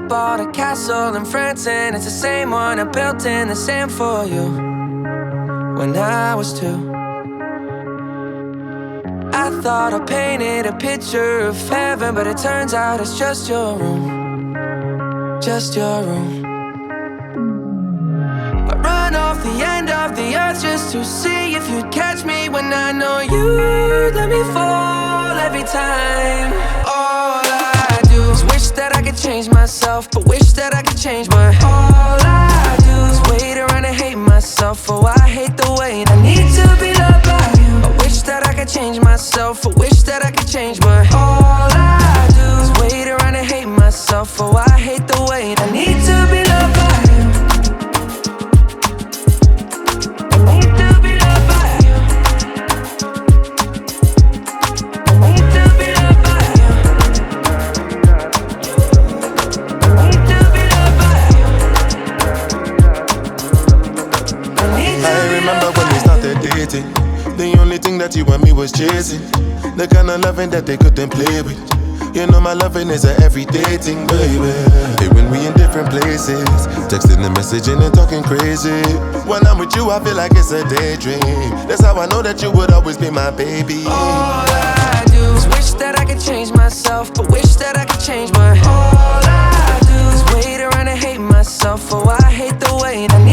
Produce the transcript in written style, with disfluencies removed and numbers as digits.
bought a castle in France, and it's the same one I built in the sand for you when I was 2. I thought I painted a picture of heaven, but it turns out it's just your room, just your room. I run off the end of the earth just to see if you'd catch me when I know you'd let me fall every time. All I do is wish that I could change myself, but wish that I could change my. All I do is wait around and hate myself. Oh, I hate the wait. I need to be loved by you. I wish that I could change myself, but wish that I could change my. All I do is wait around and hate myself. Oh, I hate the wait. I need to be loved by you. I need to be loved by you. I need to be loved by you. I need to be loved by you. I remember when we started dating. The only thing that you and me was chasing, the kind of loving that they couldn't play with. You know my loving is a everyday thing, baby. Hey, when we in different places, texting and messaging and talking crazy. When I'm with you, I feel like it's a daydream. That's how I know that you would always be my baby. All I do is wish that I could change myself, but wish that I could change my. All I do is wait around and hate myself. Oh, I hate the wait. I